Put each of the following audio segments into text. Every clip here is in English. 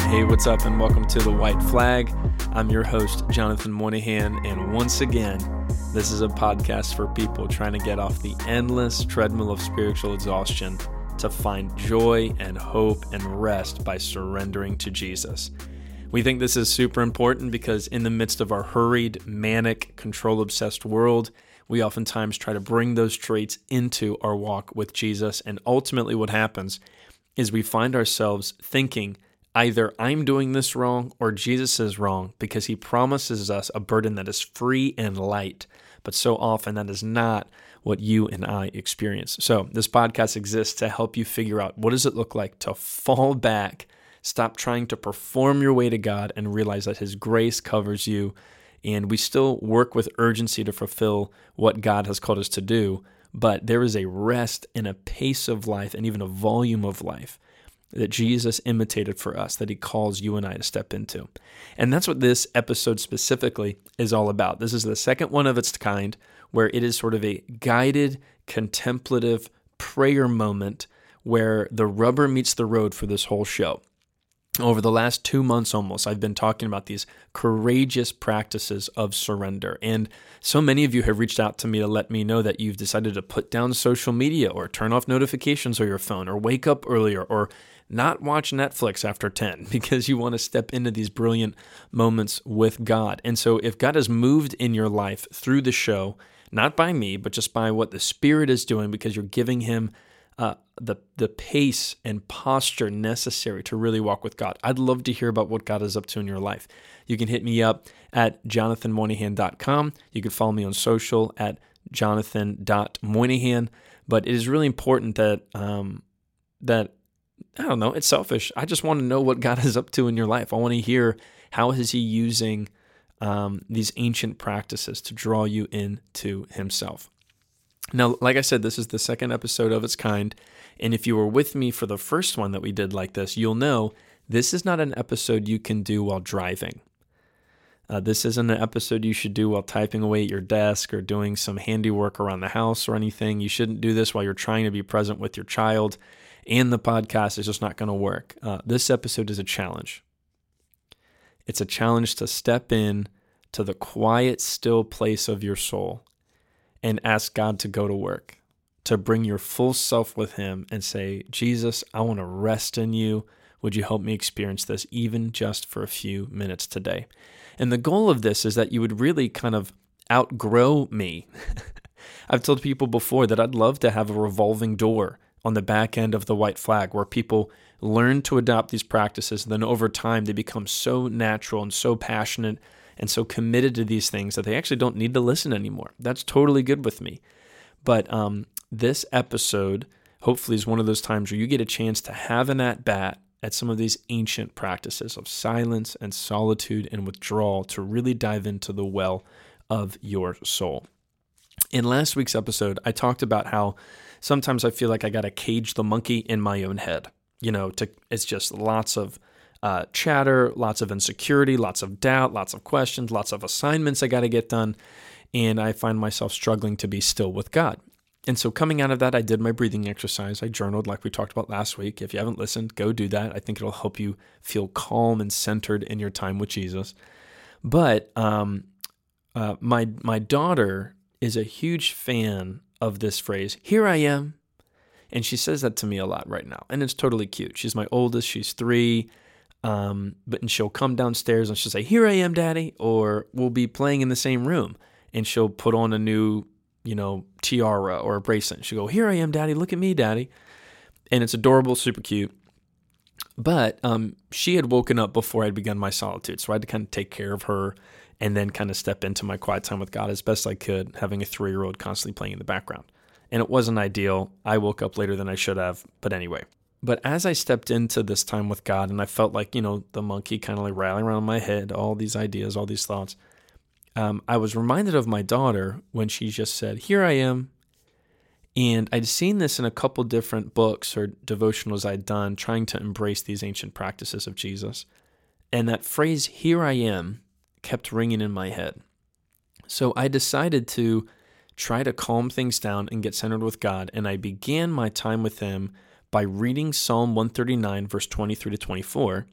Hey, what's up, and welcome to The White Flag. I'm your host, Jonathan Moynihan, and once again, this is a podcast for people trying to get off the endless treadmill of spiritual exhaustion to find joy and hope and rest by surrendering to Jesus. We think this is super important because in the midst of our hurried, manic, control-obsessed world, we oftentimes try to bring those traits into our walk with Jesus, and ultimately what happens is we find ourselves thinking, either I'm doing this wrong or Jesus is wrong, because he promises us a burden that is free and light. But so often that is not what you and I experience. So this podcast exists to help you figure out, what does it look like to fall back, stop trying to perform your way to God, and realize that his grace covers you. And we still work with urgency to fulfill what God has called us to do, but there is a rest and a pace of life and even a volume of life that Jesus imitated for us, that he calls you and I to step into. And that's what this episode specifically is all about. This is the second one of its kind, where it is sort of a guided, contemplative prayer moment where the rubber meets the road for this whole show. Over the last 2 months almost, I've been talking about these courageous practices of surrender. And so many of you have reached out to me to let me know that you've decided to put down social media or turn off notifications on your phone or wake up earlier or not watch Netflix after 10 because you want to step into these brilliant moments with God. And so if God has moved in your life through the show, not by me, but just by what the Spirit is doing, because you're giving him the pace and posture necessary to really walk with God, I'd love to hear about what God is up to in your life. You can hit me up at jonathanmoynihan.com. You can follow me on social at jonathan.moynihan. But it is really important that I don't know, it's selfish. I just want to know what God is up to in your life. I want to hear, how is he using these ancient practices to draw you into himself. Now, like I said, this is the second episode of its kind, and if you were with me for the first one that we did like this, you'll know this is not an episode you can do while driving. This isn't an episode you should do while typing away at your desk or doing some handiwork around the house or anything. You shouldn't do this while you're trying to be present with your child, and the podcast is just not going to work. This episode is a challenge. It's a challenge to step in to the quiet, still place of your soul and ask God to go to work, to bring your full self with him and say, Jesus, I want to rest in you. Would you help me experience this even just for a few minutes today? And the goal of this is that you would really kind of outgrow me. I've told people before that I'd love to have a revolving door on the back end of the White Flag where people learn to adopt these practices, and then over time they become so natural and so passionate and so committed to these things that they actually don't need to listen anymore. That's totally good with me. But this episode hopefully is one of those times where you get a chance to have an at-bat at some of these ancient practices of silence and solitude and withdrawal to really dive into the well of your soul. In last week's episode, I talked about how sometimes I feel like I got to cage the monkey in my own head. It's just lots of chatter, lots of insecurity, lots of doubt, lots of questions, lots of assignments I got to get done, and I find myself struggling to be still with God. And so coming out of that, I did my breathing exercise. I journaled like we talked about last week. If you haven't listened, go do that. I think it'll help you feel calm and centered in your time with Jesus. But my daughter is a huge fan of this phrase, "Here I am." And she says that to me a lot right now. And it's totally cute. She's my oldest. She's 3. And she'll come downstairs and she'll say, "Here I am, Daddy," or we'll be playing in the same room and she'll put on a new, tiara or a bracelet. She'll go, "Here I am, Daddy. Look at me, Daddy." And it's adorable, super cute. But she had woken up before I'd begun my solitude. So I had to kind of take care of her and then kind of step into my quiet time with God as best I could, having a 3-year-old constantly playing in the background. And it wasn't ideal. I woke up later than I should have. But anyway. But as I stepped into this time with God, and I felt like, the monkey kind of like rattling around my head, all these ideas, all these thoughts, I was reminded of my daughter when she just said, "Here I am." And I'd seen this in a couple different books or devotionals I'd done trying to embrace these ancient practices of Jesus. And that phrase, "Here I am," kept ringing in my head. So I decided to try to calm things down and get centered with God, and I began my time with him by reading Psalm 139, verse 23 to 24,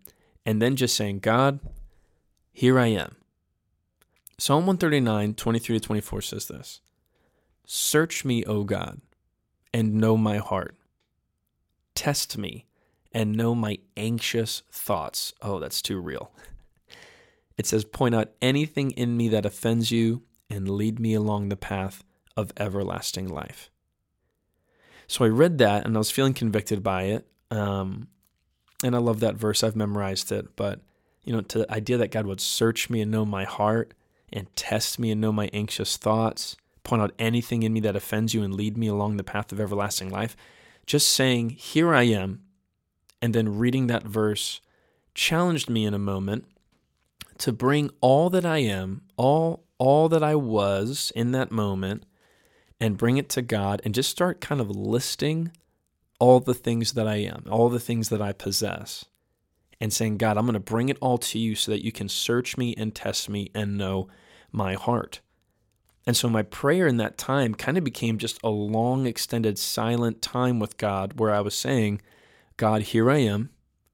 and then just saying, God, here I am. Psalm 139, 23 to 24 says this: Search me, O God, and know my heart. Test me and know my anxious thoughts. Oh, that's too real. It says, point out anything in me that offends you and lead me along the path of everlasting life. So I read that and I was feeling convicted by it. And I love that verse. I've memorized it. But, to the idea that God would search me and know my heart and test me and know my anxious thoughts, point out anything in me that offends you and lead me along the path of everlasting life. Just saying, here I am, and then reading that verse challenged me in a moment to bring all that I am, all that I was in that moment, and bring it to God and just start kind of listing all the things that I am, all the things that I possess, and saying, God, I'm going to bring it all to you so that you can search me and test me and know my heart. And so my prayer in that time kind of became just a long, extended, silent time with God where I was saying, God, here I am,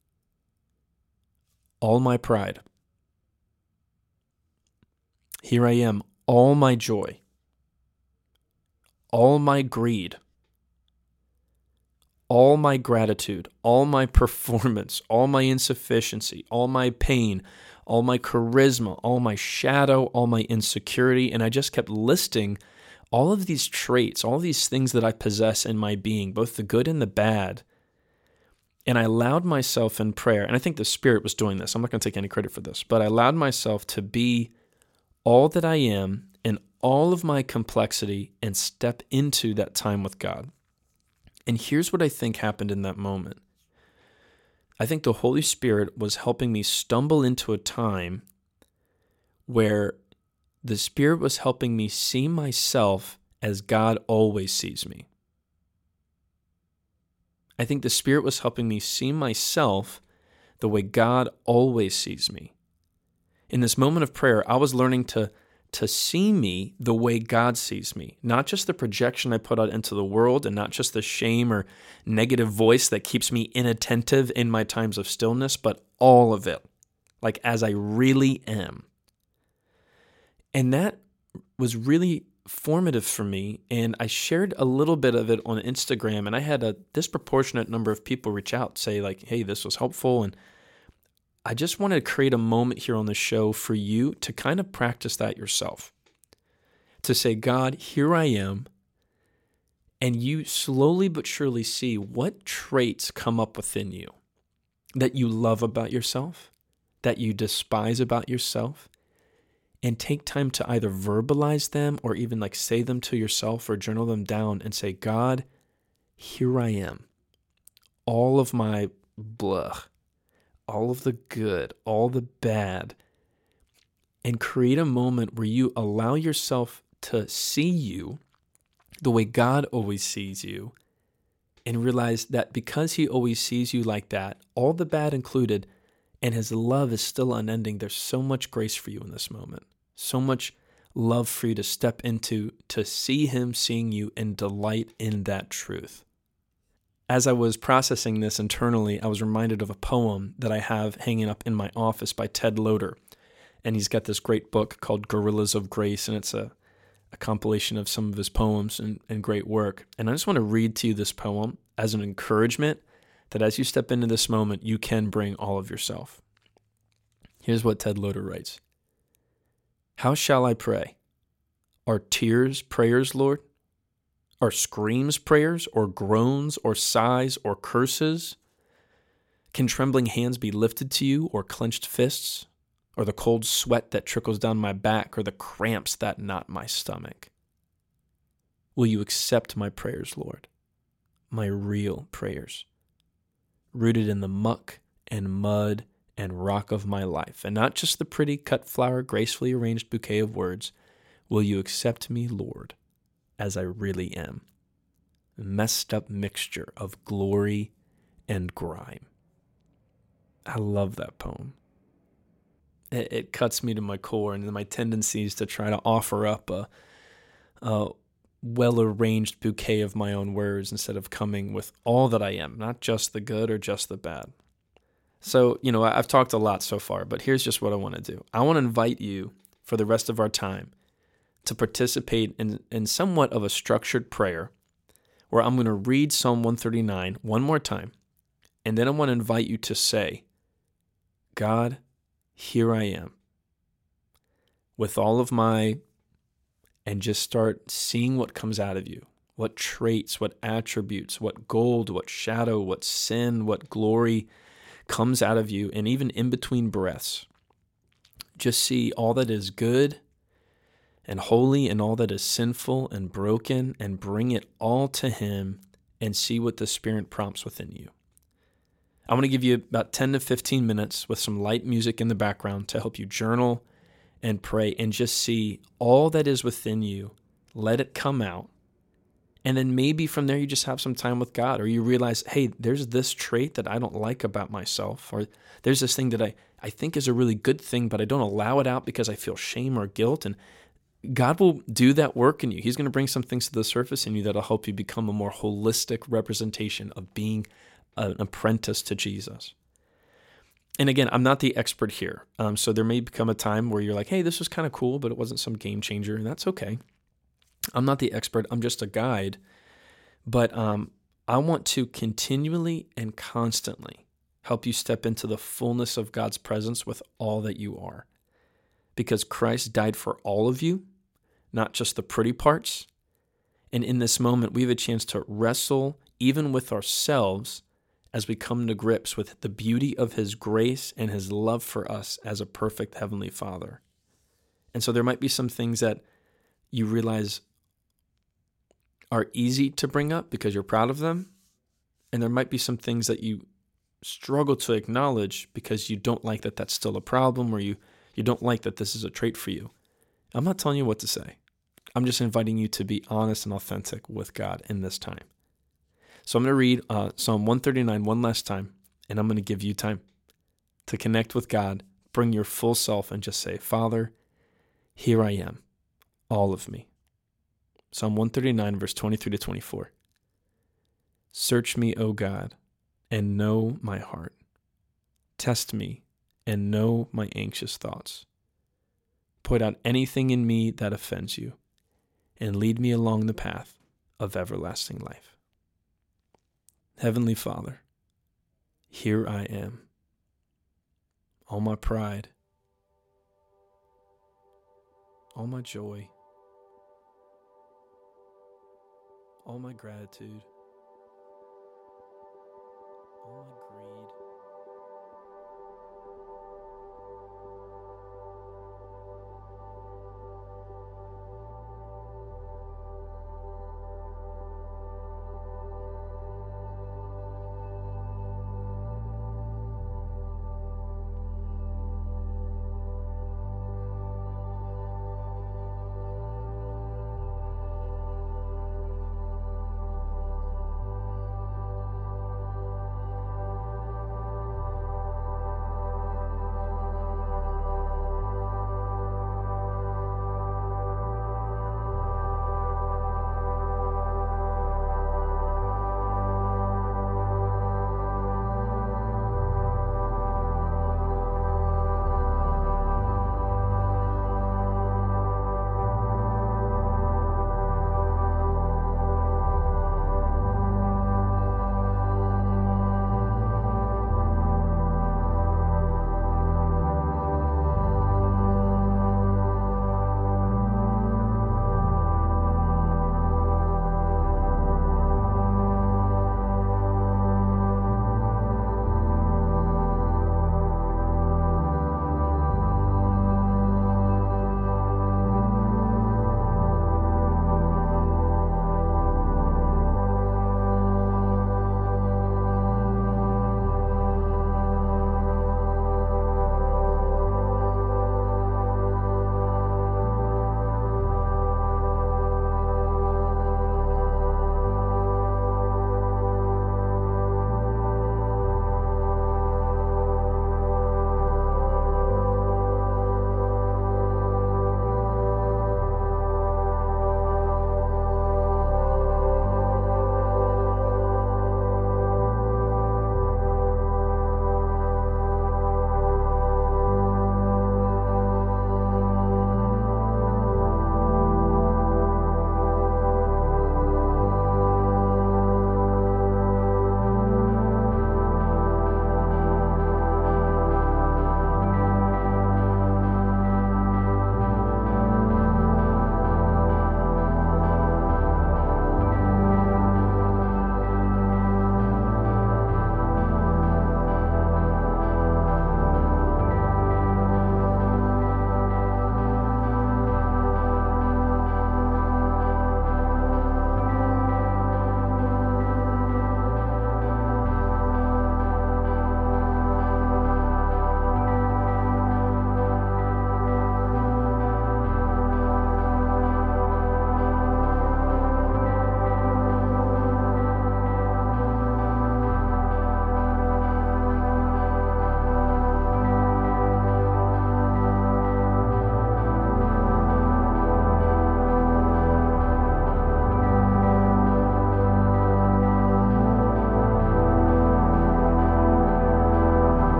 all my pride. Here I am, all my joy, all my greed, all my gratitude, all my performance, all my insufficiency, all my pain, all my charisma, all my shadow, all my insecurity. And I just kept listing all of these traits, all these things that I possess in my being, both the good and the bad. And I allowed myself in prayer, and I think the Spirit was doing this. I'm not going to take any credit for this, but I allowed myself to be all that I am in all of my complexity and step into that time with God. And here's what I think happened in that moment. I think the Holy Spirit was helping me stumble into a time where the Spirit was helping me see myself as God always sees me. I think the Spirit was helping me see myself the way God always sees me. In this moment of prayer, I was learning to see me the way God sees me, not just the projection I put out into the world and not just the shame or negative voice that keeps me inattentive in my times of stillness, but all of it, like as I really am. And that was really formative for me, and I shared a little bit of it on Instagram, and I had a disproportionate number of people reach out, say like, hey, this was helpful, and I just wanted to create a moment here on the show for you to kind of practice that yourself. To say, God, here I am, and you slowly but surely see what traits come up within you that you love about yourself, that you despise about yourself, and take time to either verbalize them or even like say them to yourself or journal them down and say, God, here I am. All of my blah, all of the good, all the bad, and create a moment where you allow yourself to see you the way God always sees you, and realize that because he always sees you like that, all the bad included, and his love is still unending, there's so much grace for you in this moment, so much love for you to step into, to see him seeing you and delight in that truth. As I was processing this internally, I was reminded of a poem that I have hanging up in my office by Ted Loder. And he's got this great book called Gorillas of Grace, and it's a compilation of some of his poems and great work. And I just want to read to you this poem as an encouragement that as you step into this moment, you can bring all of yourself. Here's what Ted Loder writes. How shall I pray? Are tears prayers, Lord? Are screams prayers, or groans, or sighs, or curses? Can trembling hands be lifted to you, or clenched fists, or the cold sweat that trickles down my back, or the cramps that knot my stomach? Will you accept my prayers, Lord, my real prayers, rooted in the muck and mud and rock of my life, and not just the pretty cut flower, gracefully arranged bouquet of words? Will you accept me, Lord, as I really am, a messed up mixture of glory and grime? I love that poem. It cuts me to my core, and my tendencies to try to offer up a well-arranged bouquet of my own words instead of coming with all that I am, not just the good or just the bad. So, I've talked a lot so far, but here's just what I want to do. I want to invite you for the rest of our time to participate in somewhat of a structured prayer where I'm going to read Psalm 139 one more time, and then I want to invite you to say, God, here I am, with all of and just start seeing what comes out of you, what traits, what attributes, what gold, what shadow, what sin, what glory comes out of you, and even in between breaths. Just see all that is good and holy and all that is sinful and broken, and bring it all to Him and see what the Spirit prompts within you. I want to give you about 10 to 15 minutes with some light music in the background to help you journal and pray and just see all that is within you. Let it come out. And then maybe from there you just have some time with God, or you realize, hey, there's this trait that I don't like about myself, or there's this thing that I think is a really good thing, but I don't allow it out because I feel shame or guilt. And God will do that work in you. He's going to bring some things to the surface in you that'll help you become a more holistic representation of being an apprentice to Jesus. And again, I'm not the expert here. So there may become a time where you're like, hey, this was kind of cool, but it wasn't some game changer, and that's okay. I'm not the expert. I'm just a guide. But I want to continually and constantly help you step into the fullness of God's presence with all that you are. Because Christ died for all of you, not just the pretty parts. And in this moment, we have a chance to wrestle even with ourselves as we come to grips with the beauty of His grace and His love for us as a perfect Heavenly Father. And so there might be some things that you realize are easy to bring up because you're proud of them. And there might be some things that you struggle to acknowledge because you don't like that that's still a problem, or you don't like that this is a trait for you. I'm not telling you what to say. I'm just inviting you to be honest and authentic with God in this time. So I'm going to read Psalm 139 one last time, and I'm going to give you time to connect with God, bring your full self, and just say, Father, here I am, all of me. Psalm 139, verse 23 to 24. Search me, O God, and know my heart. Test me and know my anxious thoughts. Point out anything in me that offends you, and lead me along the path of everlasting life. Heavenly Father, here I am. All my pride, all my joy, all my gratitude, all my greed,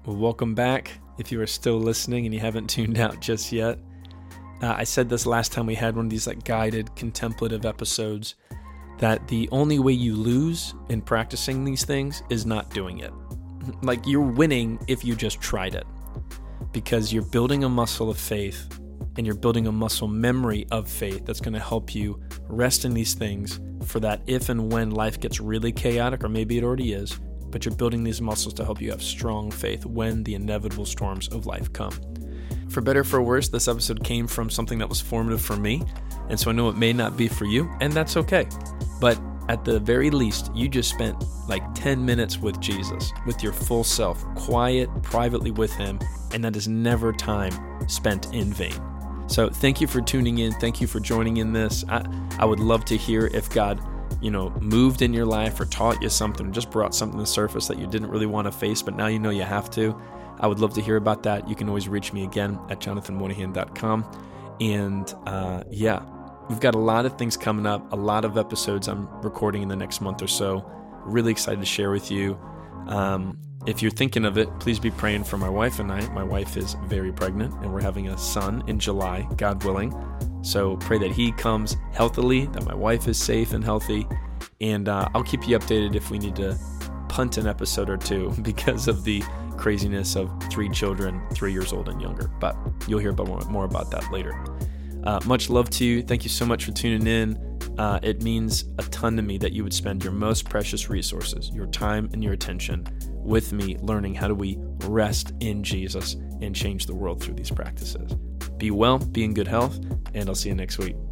Well, welcome back. If you are still listening and you haven't tuned out just yet, I said this last time we had one of these guided contemplative episodes, that the only way you lose in practicing these things is not doing it. You're winning if you just tried it, because you're building a muscle of faith and you're building a muscle memory of faith that's going to help you rest in these things for that if and when life gets really chaotic, or maybe it already is, but you're building these muscles to help you have strong faith when the inevitable storms of life come. For better or for worse, this episode came from something that was formative for me, and so I know it may not be for you, and that's okay. But at the very least, you just spent 10 minutes with Jesus, with your full self, quiet, privately with him, and that is never time spent in vain. So thank you for tuning in. Thank you for joining in this. I would love to hear if God, moved in your life or taught you something, just brought something to the surface that you didn't really want to face, but now you know you have to. I would love to hear about that. You can always reach me again at jonathanmoynihan.com. And we've got a lot of things coming up, a lot of episodes I'm recording in the next month or so. Really excited to share with you. If you're thinking of it, please be praying for my wife and I. My wife is very pregnant, and we're having a son in July, God willing. So pray that he comes healthily, that my wife is safe and healthy, and I'll keep you updated if we need to punt an episode or two because of the craziness of 3 children, 3 years old and younger. But you'll hear more about that later. Much love to you. Thank you so much for tuning in. It means a ton to me that you would spend your most precious resources, your time and your attention, with me learning how do we rest in Jesus and change the world through these practices. Be well, be in good health, and I'll see you next week.